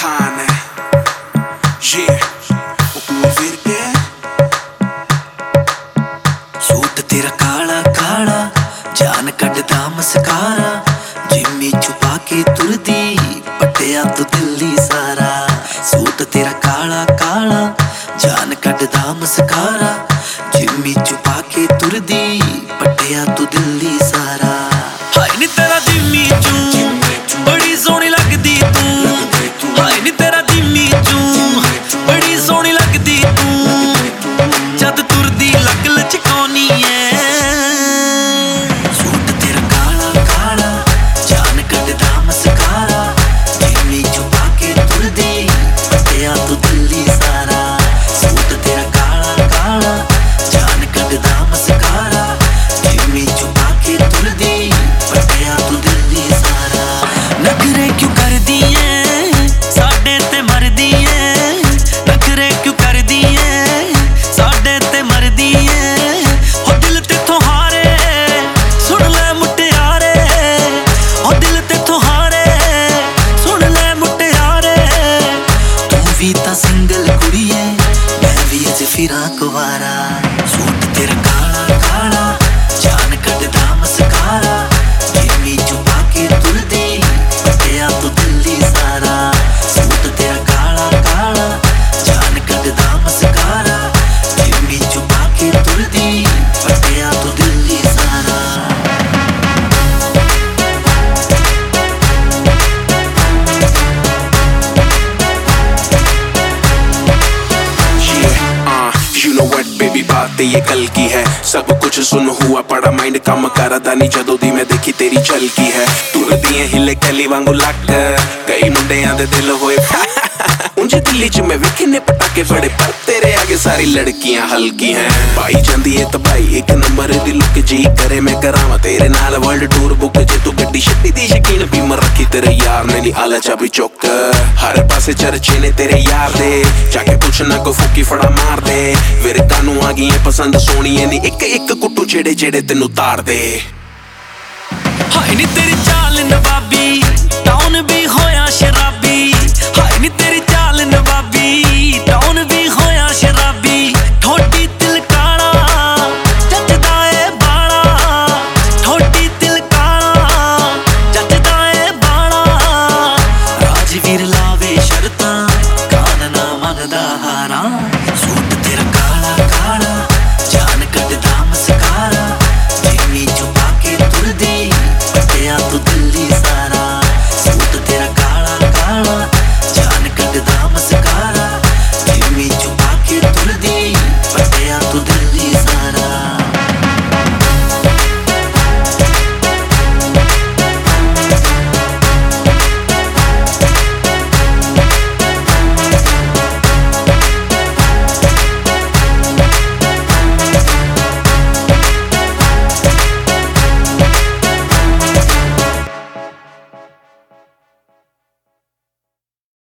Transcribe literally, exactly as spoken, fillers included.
Khan है ये वो फिर के सूट तेरा काला काला जान कटदा मस्कारा जिम्मी छुपा के तुरदी पटिया तू दिल्ली सारा सूट तेरा काला काला जान कटदा मस्कारा जिम्मी छुपा के तुरदी पटिया तू दिल्ली सारा हाय नी तेरा जिम्मी चू बड़ी सोहनी लगदी तू हाय नी तेरा जिम्मी चू बड़ी सोहनी लगदी तू जद तुरदी लग लचकानी है सूट तेरा काला काला जान कटदा मस्कारा जिम्मी छुपा के तुरदी पटिया तू दिल्ली सारा सूट तेरा काला काला जान कटदा मस्कारा जिम्मी छुपा के तुरदी पटिया तू दिल्ली सारा नखरे क्यों करदी है साडे ते मरदी है नखरे क्यों करदी है साडे ते मरदी है ओ दिल तेथों हारे सुन ले मुटियारे ओ दिल तेथों हारे सुन ले मुटियारे तू भी तां सिंगल कुड़ी है मैं भी अज फिरां कुवारा सूट तेरा काला काला जान कटदा मस्कारा जिम्मी छुपा के तुरदी पटिया तू दिल्ली सारा सूट तेरा काला काला जान कटदा मस्कारा जिम्मी छुपा के तुरदी पटिया तू दिल्ली सारा You know what baby बात ये कल की है सब कुछ सुन हुआ पड़ा माइंड काम करदा नहीं जदों दी मैं देखी तेरी चल की है तुरदी हिले कैली वांगू लक कई मुंडियां दे दिल होए उंज दिल्ली च मैं विखने पटाके फड़े पर तेरे आगे सारी लड़कियां हल्की हैं पाई जांदी है तबाई एक नंबर दी लुक जी करे मैं करावां तेरे नाल वर्ल्ड टूर बुक जे तू गड्डी शट्टी दी शकीन भी मैं रखी तेरे यार ने नी आला चाबी चौक हर पासे चर्चे ने तेरे यार दे जाके पुछना को फुकी फड़ा मार दे वीर कानू आ गई पसंद सोनी नी एक एक कुट्टू जेड़े जेड़े तेनू तार दे हाय नी तेरी चाल नवाबी